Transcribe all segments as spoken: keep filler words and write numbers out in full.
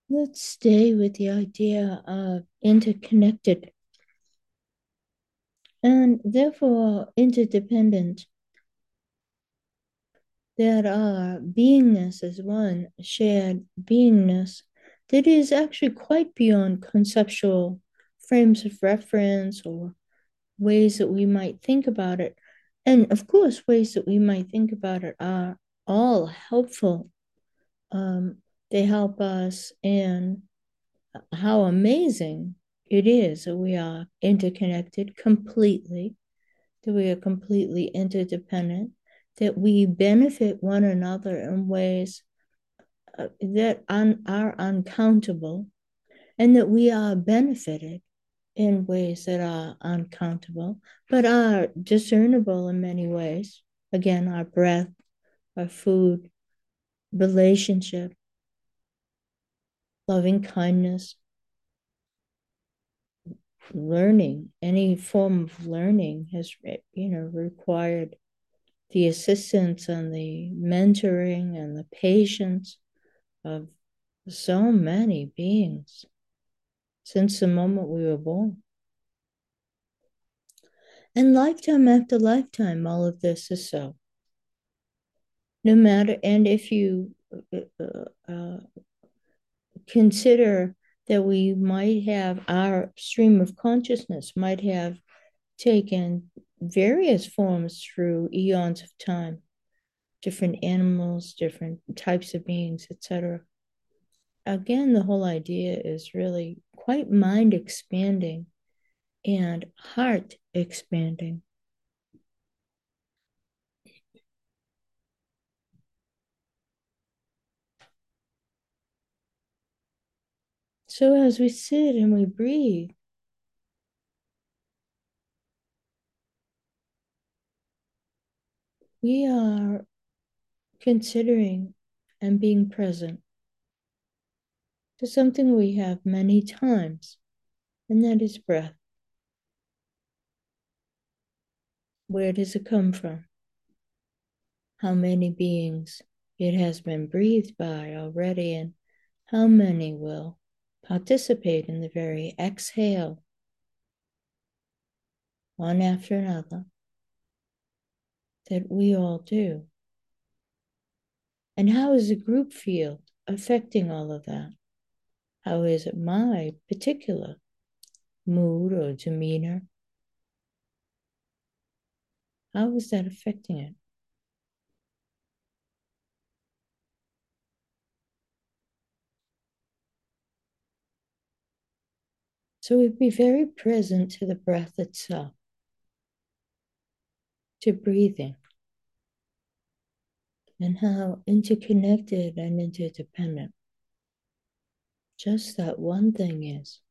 Let's stay with the idea of interconnected and therefore interdependent, that our beingness is one shared beingness that is actually quite beyond conceptual frames of reference or ways that we might think about it. And of course, ways that we might think about it are all helpful. Um, they help us in how amazing it is that we are interconnected completely, that we are completely interdependent, that we benefit one another in ways uh, that un- are uncountable, and that we are benefited in ways that are uncountable, but are discernible in many ways. Again, our breath, our food, relationship, loving kindness, learning, any form of learning has, you know, required the assistance and the mentoring and the patience of so many beings since the moment we were born. And lifetime after lifetime, all of this is so. No matter, and if you uh, uh, consider that we might have our stream of consciousness might have taken various forms through eons of time, different animals, different types of beings, et cetera. Again, the whole idea is really quite mind expanding and heart expanding. So as we sit and we breathe, we are considering and being present to something we have many times, and that is breath. Where does it come from? How many beings it has been breathed by already, and how many will participate in the very exhale, one after another, that we all do? And how is the group field affecting all of that? How is it my particular mood or demeanor? How is that affecting it? So we'd be very present to the breath itself, to breathing, and how interconnected and interdependent just that one thing is.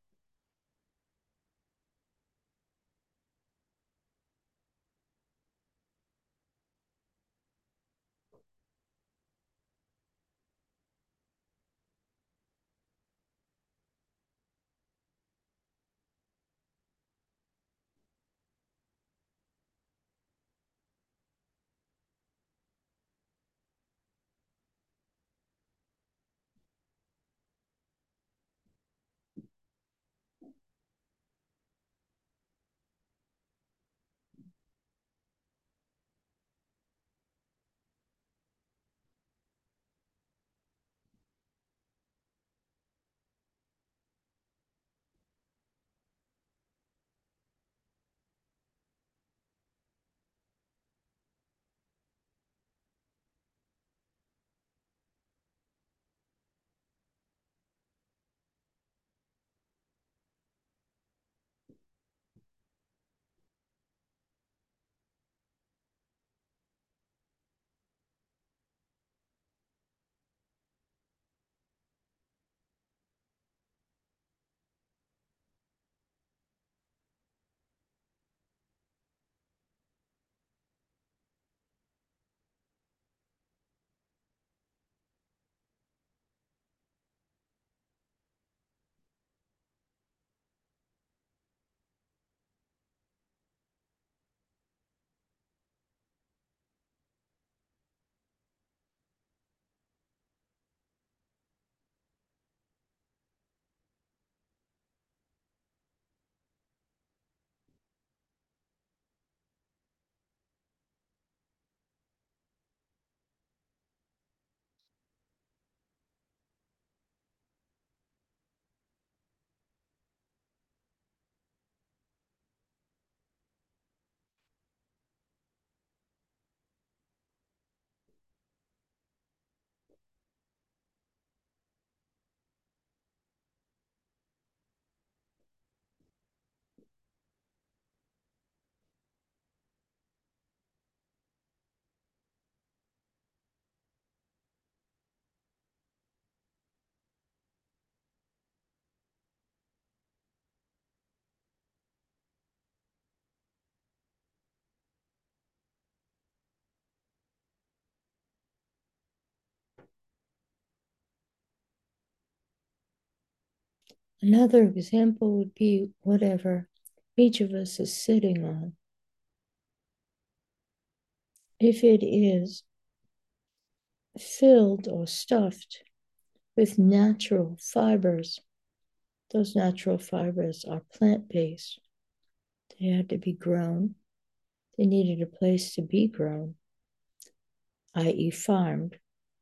Another example would be whatever each of us is sitting on. If it is filled or stuffed with natural fibers, those natural fibers are plant-based. They had to be grown. They needed a place to be grown, that is farmed.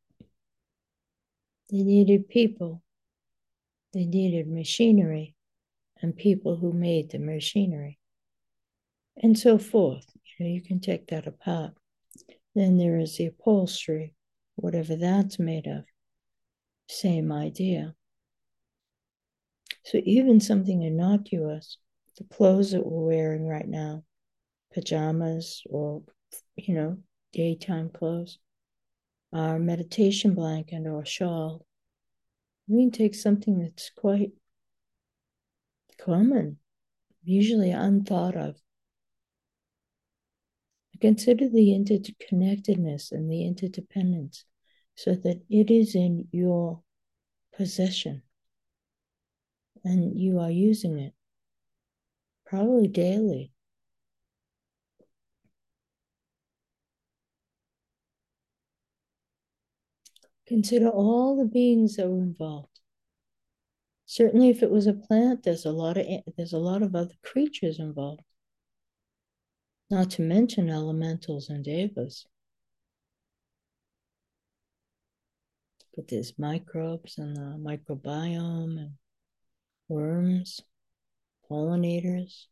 They needed people. They needed machinery and people who made the machinery, and so forth. You know, you can take that apart. Then there is the upholstery, whatever that's made of. Same idea. So even something innocuous, the clothes that we're wearing right now, pajamas or, you know, daytime clothes, our meditation blanket or shawl, we can take something that's quite common, usually unthought of. Consider the interconnectedness and the interdependence so that it is in your possession and you are using it probably daily. Consider all the beings that were involved. Certainly, if it was a plant, there's a lot of there's a lot of other creatures involved. Not to mention elementals and devas. But there's microbes and the microbiome and worms, pollinators.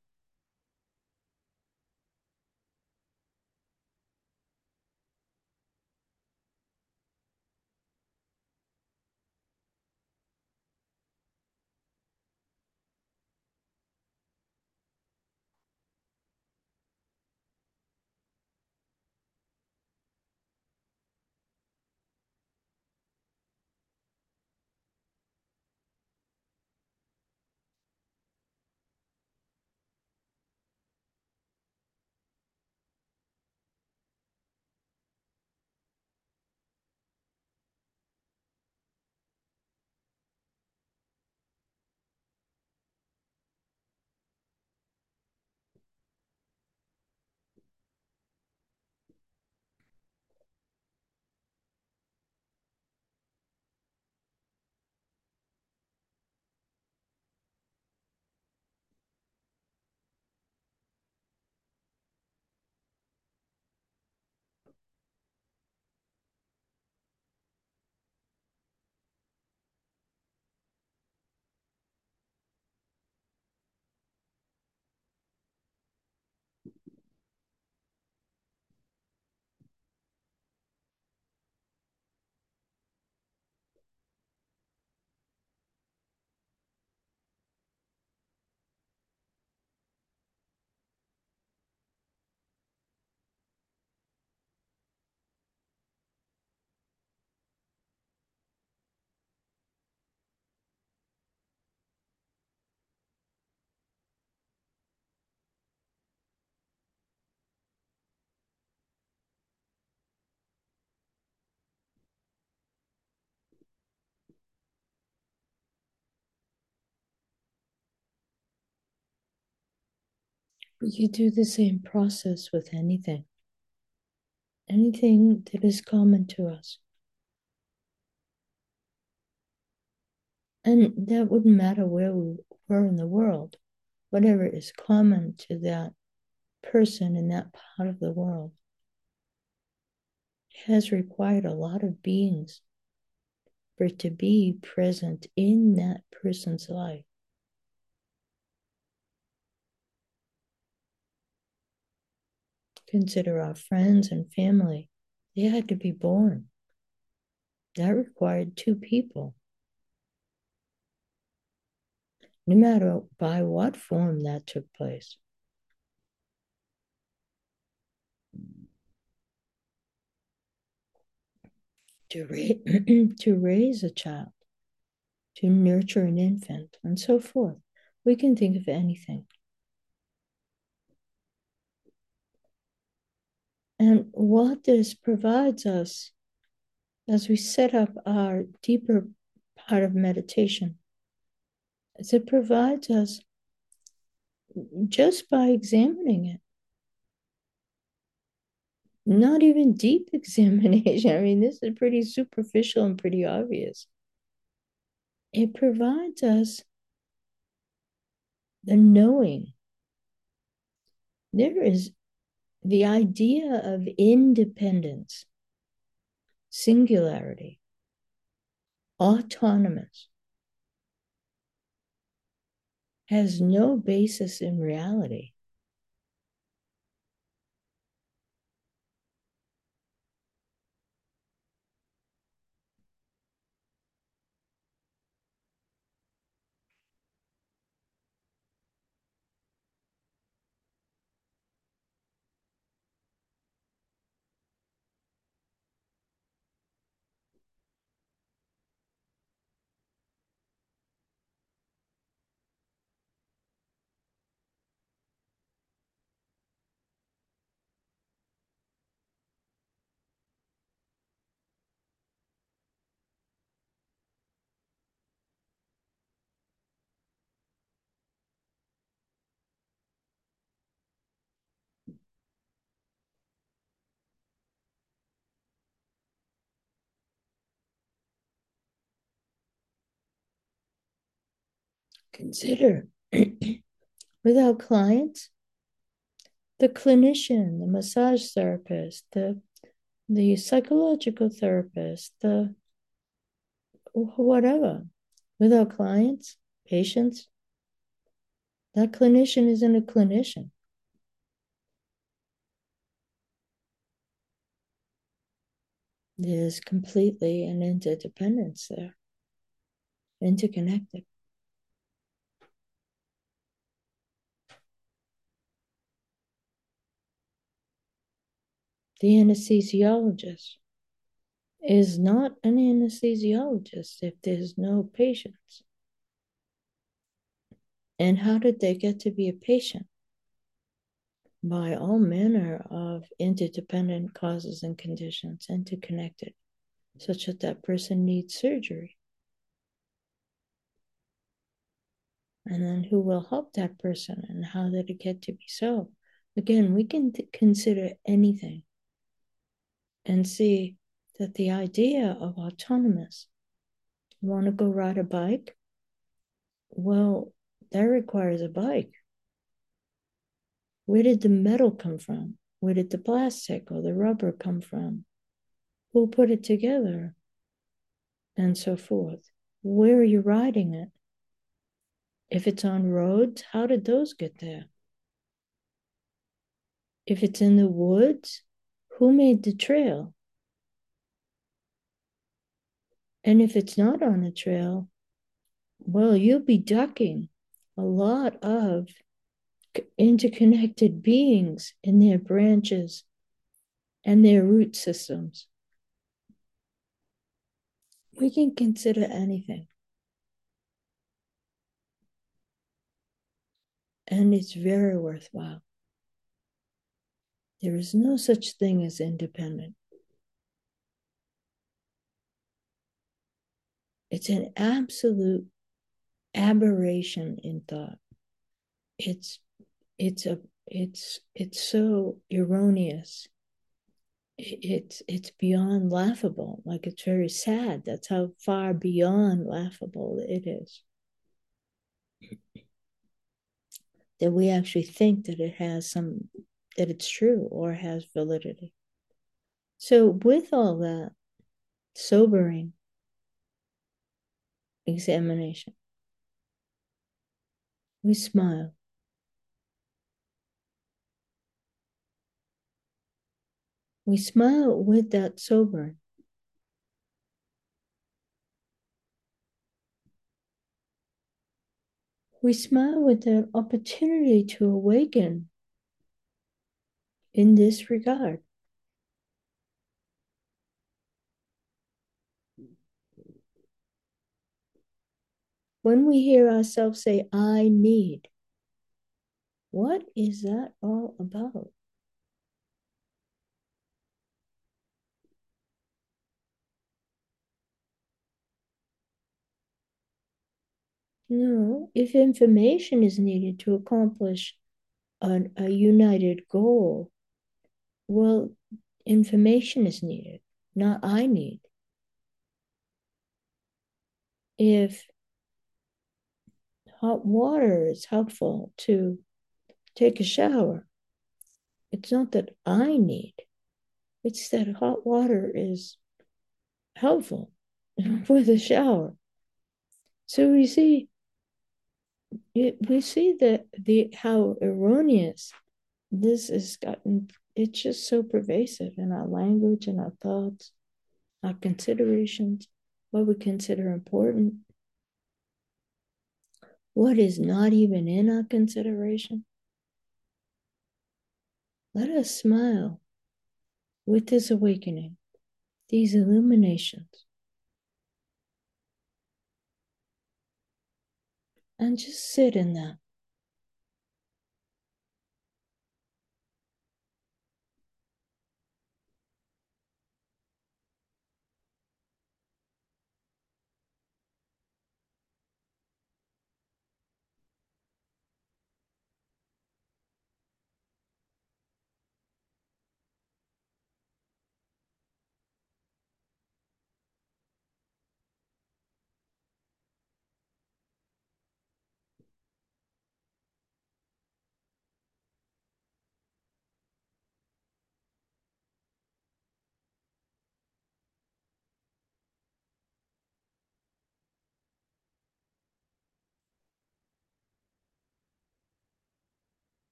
You do the same process with anything, anything that is common to us. And that wouldn't matter where we were in the world, whatever is common to that person in that part of the world has required a lot of beings for it to be present in that person's life. Consider our friends and family. They had to be born. That required two people. No matter by what form that took place. To, ra- to raise a child, to nurture an infant, and so forth. We can think of anything. And what this provides us as we set up our deeper part of meditation as it provides us just by examining it. Not even deep examination. I mean, this is pretty superficial and pretty obvious. It provides us the knowing. There is the idea of independence, singularity, autonomous, has no basis in reality. Consider without clients, the clinician, the massage therapist, the the psychological therapist, the whatever, without clients, patients, that clinician isn't a clinician. There's completely an interdependence there, interconnected. The anesthesiologist is not an anesthesiologist if there's no patients. And how did they get to be a patient? By all manner of interdependent causes and conditions, interconnected, such that that person needs surgery. And then who will help that person, and how did it get to be so? Again, we can t- consider anything and see that the idea of autonomous, you want to go ride a bike? Well, that requires a bike. Where did the metal come from? Where did the plastic or the rubber come from? Who put it together? And so forth. Where are you riding it? If it's on roads, how did those get there? If it's in the woods, who made the trail? And if it's not on a trail, well, you'll be ducking a lot of interconnected beings in their branches and their root systems. We can consider anything. And it's very worthwhile. There is no such thing as independent. It's an absolute aberration in thought. It's it's a it's it's so erroneous. It's it's beyond laughable. Like, it's very sad. That's how far beyond laughable it is. That we actually think that it has some, that it's true or has validity. So with all that sobering examination, we smile. We smile with that sobering. We smile with the opportunity to awaken in this regard. When we hear ourselves say, I need, what is that all about? No, if information is needed to accomplish an, a united goal, well, information is needed, not I need. If hot water is helpful to take a shower, it's not that I need, it's that hot water is helpful for the shower. So we see it, we see that the how erroneous this has gotten. It's just so pervasive in our language and our thoughts, our considerations, what we consider important, what is not even in our consideration. Let us smile with this awakening, these illuminations, and just sit in that.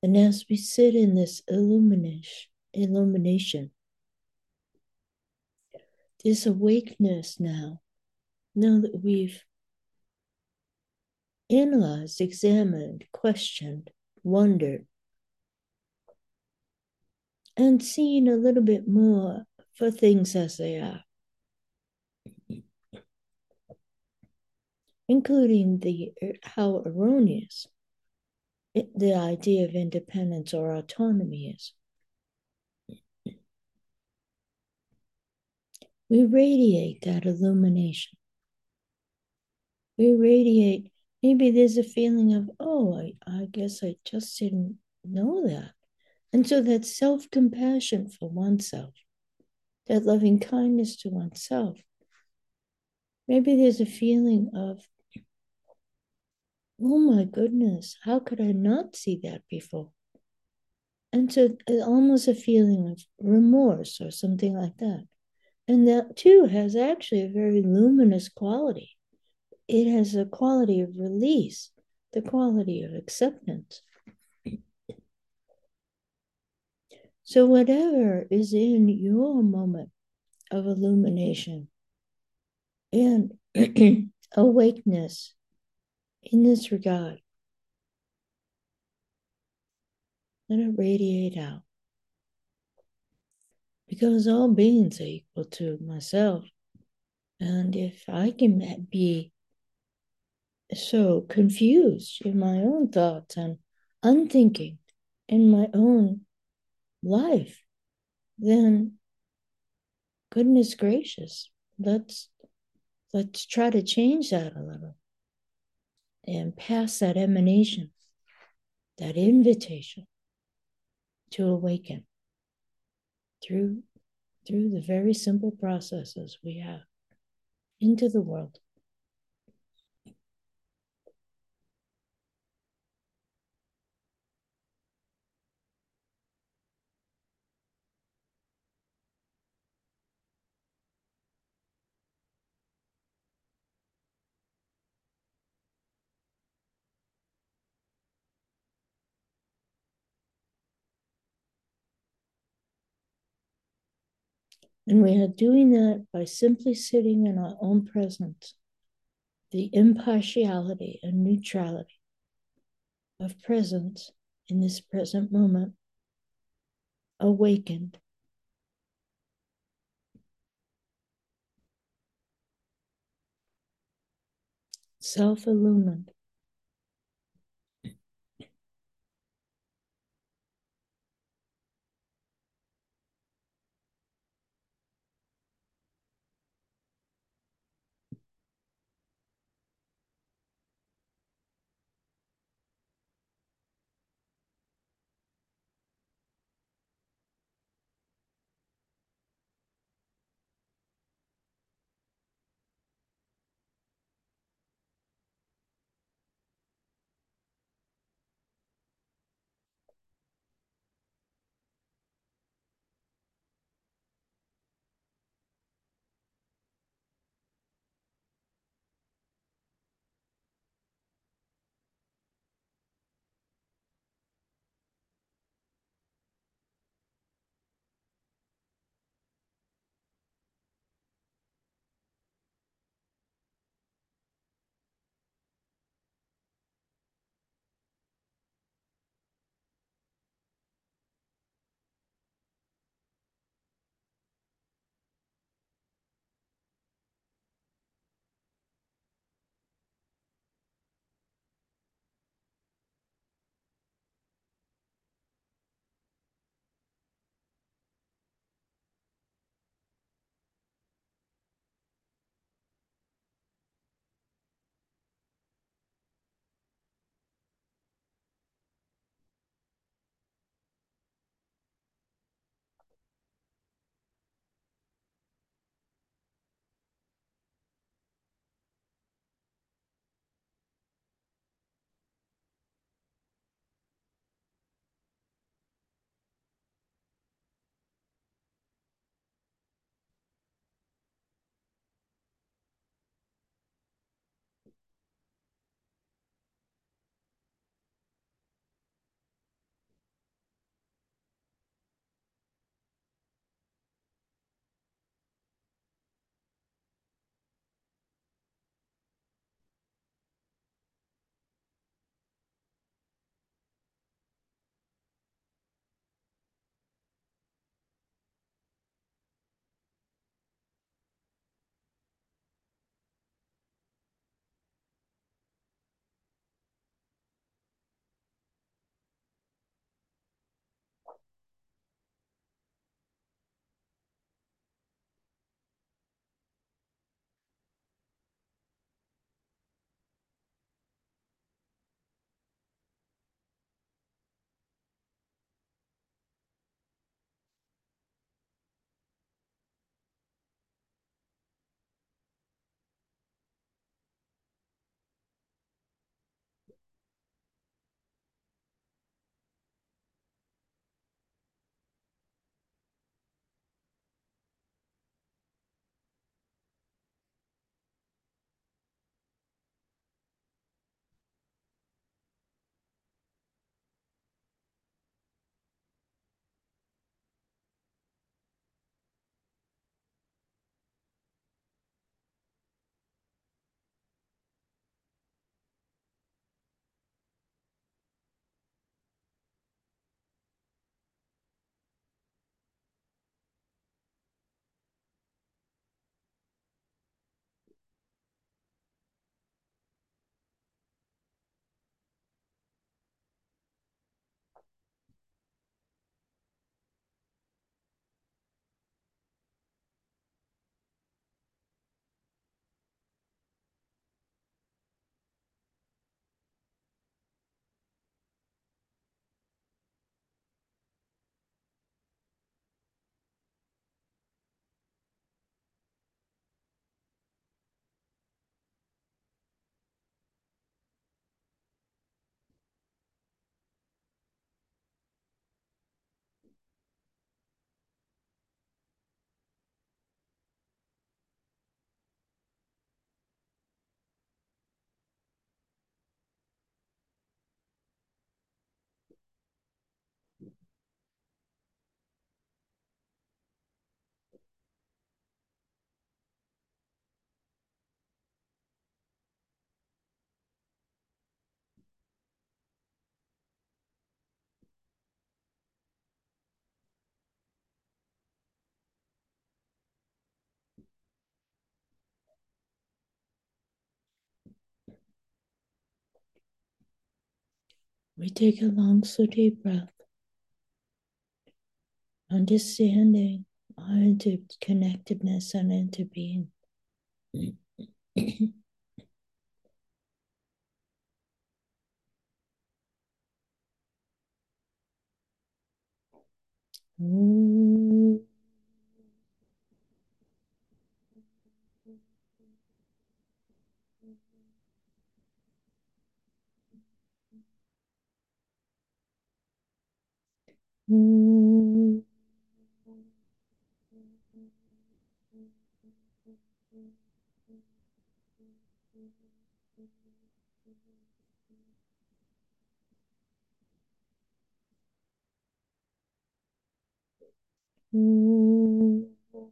And as we sit in this illumination, illumination, this awakeness now, now that we've analyzed, examined, questioned, wondered, and seen a little bit more for things as they are, including the how erroneous it, the idea of independence or autonomy is. We radiate that illumination. We radiate, maybe there's a feeling of, oh, I, I guess I just didn't know that. And so that self compassion for oneself, that loving kindness to oneself, maybe there's a feeling of, oh my goodness, how could I not see that before? And so uh, almost a feeling of remorse or something like that. And that too has actually a very luminous quality. It has a quality of release, the quality of acceptance. So, whatever is in your moment of illumination and awakeness in this regard, let it radiate out. Because all beings are equal to myself. And if I can be so confused in my own thoughts and unthinking in my own life, then goodness gracious, let's let's try to change that a little and pass that emanation, that invitation to awaken through through the very simple processes we have into the world. And we are doing that by simply sitting in our own presence, the impartiality and neutrality of presence in this present moment, awakened. Self-illumined. We take a long, slow, deep breath, understanding our interconnectedness and interbeing. Ooh. Ooh. Ooh.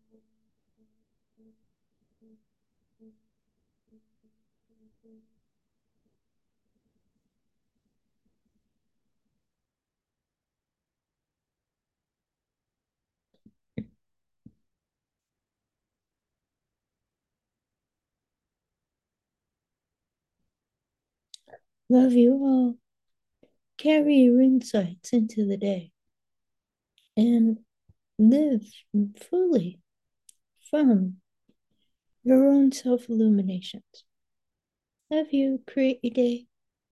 Love you all. Carry your insights into the day and live fully from your own self illuminations. Love you. Create your day.